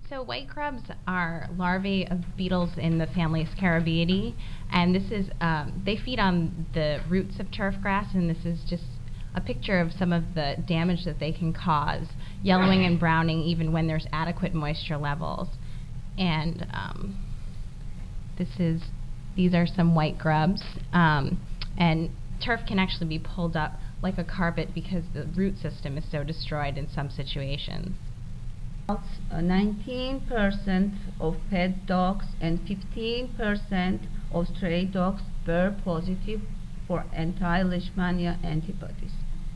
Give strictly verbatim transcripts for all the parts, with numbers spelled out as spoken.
So white grubs are larvae of beetles in the family Scarabaeidae, and this is um, they feed on the roots of turf grass, and this is just a picture of some of the damage that they can cause, yellowing and browning even when there's adequate moisture levels. And um, this is these are some white grubs, um, and turf can actually be pulled up like a carpet because the root system is so destroyed in some situations. nineteen percent of pet dogs and fifteen percent of stray dogs were positive for anti-leishmania antibodies.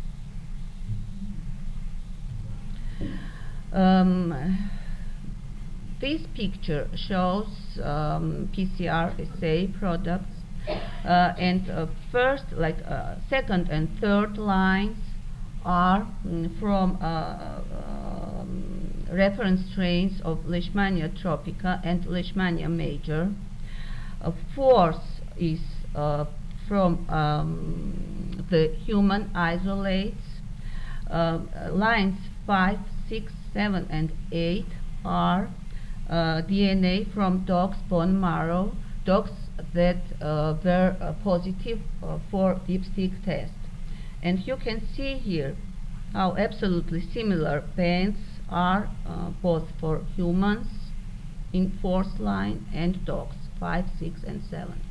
Um, this picture shows um, P C R assay products, uh, and uh, first, like uh, second and third lines are mm, from uh, um, reference strains of Leishmania tropica and Leishmania major. Uh, fourth is uh, from um, the human isolates. Uh, lines five, six, seven, and eight are uh, D N A from dogs' bone marrow, dogs that uh, were uh, positive uh, for dipstick test. And you can see here how absolutely similar bands are uh, both for humans in fourth line and dogs, five, six, and seven.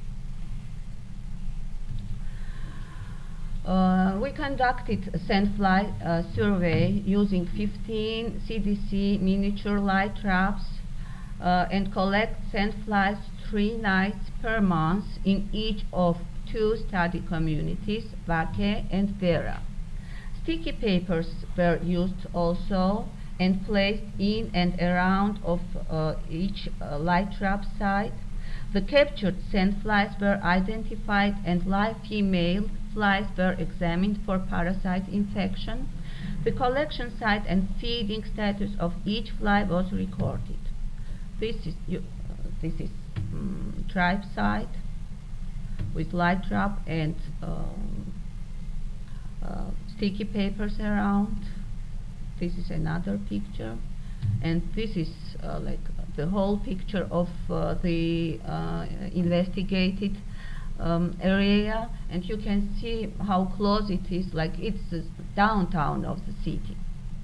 Uh, we conducted a sandfly uh, survey using fifteen C D C miniature light traps uh, and collect sandflies three nights per month in each of two study communities, Vaque and Vera. Sticky papers were used also and placed in and around of uh, each uh, light trap site. The captured sandflies were identified and live female flies were examined for parasite infection. The collection site and feeding status of each fly was recorded. This is, you, uh, this is um, tribe site with light trap and um, uh, sticky papers around. This is another picture, and this is uh, like the whole picture of uh, the uh, investigated um, area, and you can see how close it is, like it's the downtown of the city.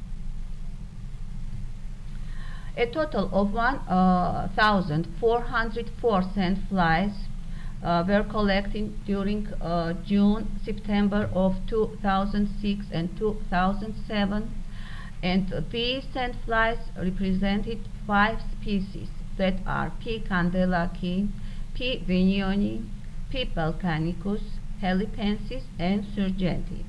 A total of one thousand four hundred four sandflies uh, were collected during uh, June, September of two thousand six and two thousand seven, and these sandflies represented five species that are P. candelacci, P. vignoni, P. balcanicus, helipensis, and surgenti.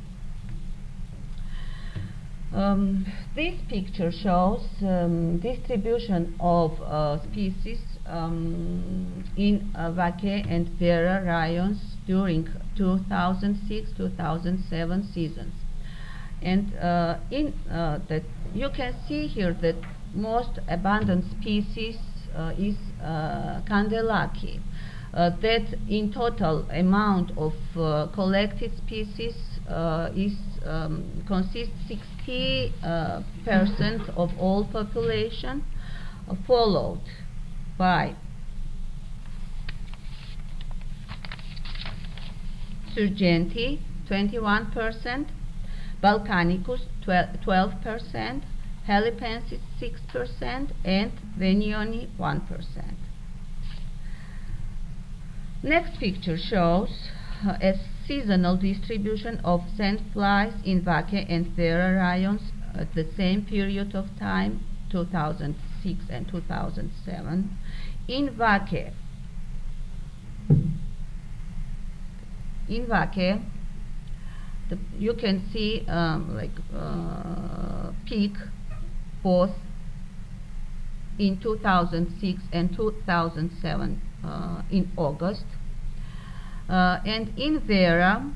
Um, this picture shows um, distribution of uh, species um, in uh, Vaque and Vera rayons during two thousand six to two thousand seven seasons. And uh, in uh, that you can see here that most abundant species uh, is uh, candelacci. Uh, that in total amount of uh, collected species uh, is um, consists sixty percent uh, of all population, uh, followed by surgenti twenty-one percent, balcanicus twelve percent, helipensis six percent, and vignoni one percent. Next picture shows uh, a seasonal distribution of sandflies in Vaque and Vera rayons at the same period of time, two thousand six and two thousand seven. In Vaque, in Vaque, the, you can see um, like uh, peak both in two thousand six and two thousand seven uh, in August. Uh, and in Vera,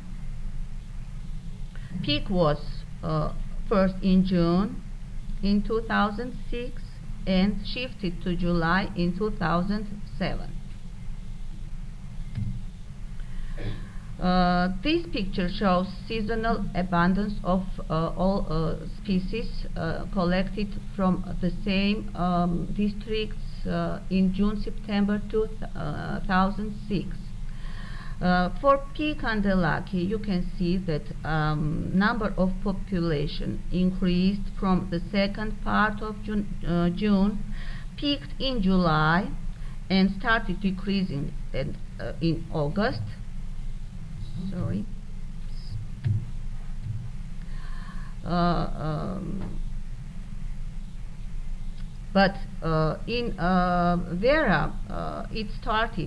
peak was uh, first in June in two thousand six and shifted to July in two thousand seven. Uh, this picture shows seasonal abundance of uh, all uh, species uh, collected from the same um, districts uh, in June-September two thousand six. Uh, for P. candelaki, you can see that um, number of population increased from the second part of June, uh, June, peaked in July, and started decreasing in, uh, in August. Sorry. Uh, um, but uh, in uh, Vera, uh, it started.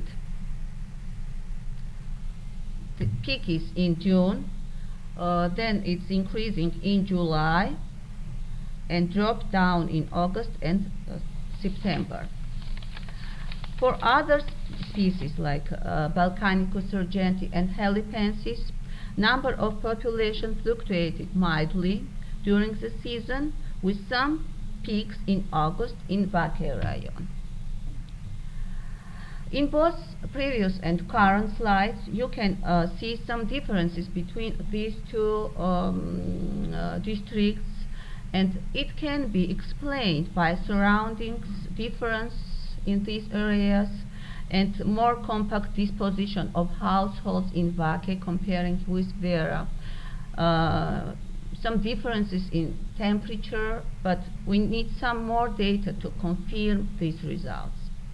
The peak is in June, uh, then it's increasing in July, and dropped down in August and uh, September. For other species like uh, Balkanicus sargenti and helipensis, number of population fluctuated mildly during the season, with some peaks in August in Vakhsh rayon. In both previous and current slides, you can uh, see some differences between these two um, uh, districts, and it can be explained by surroundings difference in these areas and more compact disposition of households in Vakhsh comparing with Vera. Uh, some differences in temperature, but we need some more data to confirm these results.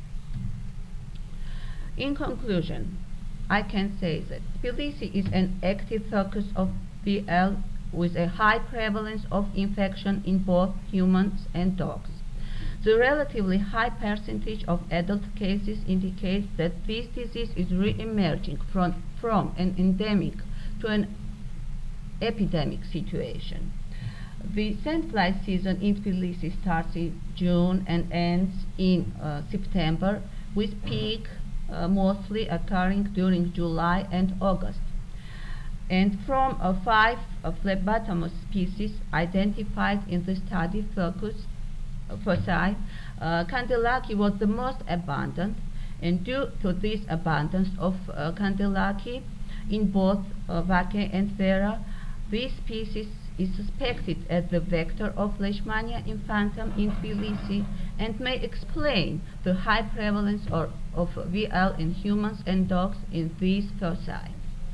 In conclusion, I can say that Tbilisi is an active focus of V L with a high prevalence of infection in both humans and dogs. The relatively high percentage of adult cases indicates that this disease is re-emerging from, from an endemic to an epidemic situation. The sandfly season in Tbilisi starts in June and ends in uh, September, with peak uh, mostly occurring during July and August. And from uh, five uh, phlebotomous species identified in the study focus, uh, foci, uh, candelaki was the most abundant, and due to this abundance of uh, candelaki in both uh, Vakhsh and Vera, this species is suspected as the vector of Leishmania infantum in Tbilisi and may explain the high prevalence or, of V L in humans and dogs in these foci.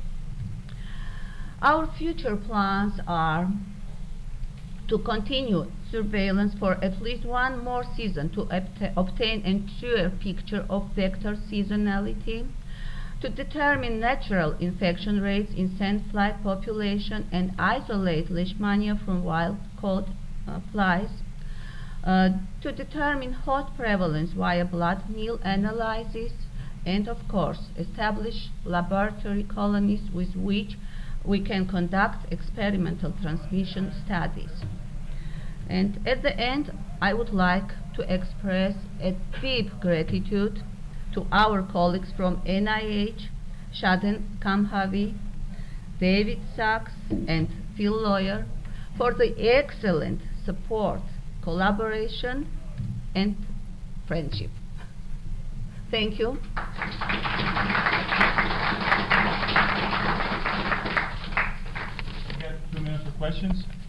Our future plans are to continue surveillance for at least one more season to obtain a truer picture of vector seasonality, to determine natural infection rates in sandfly population and isolate Leishmania from wild-caught uh, flies, uh, to determine host prevalence via blood meal analysis, and of course establish laboratory colonies with which we can conduct experimental transmission studies. And at the end, I would like to express a deep gratitude to our colleagues from N I H, Shaden Kamhavi, David Sachs, and Phil Lawyer for the excellent support, collaboration, and friendship. Thank you. We have two minutes for questions.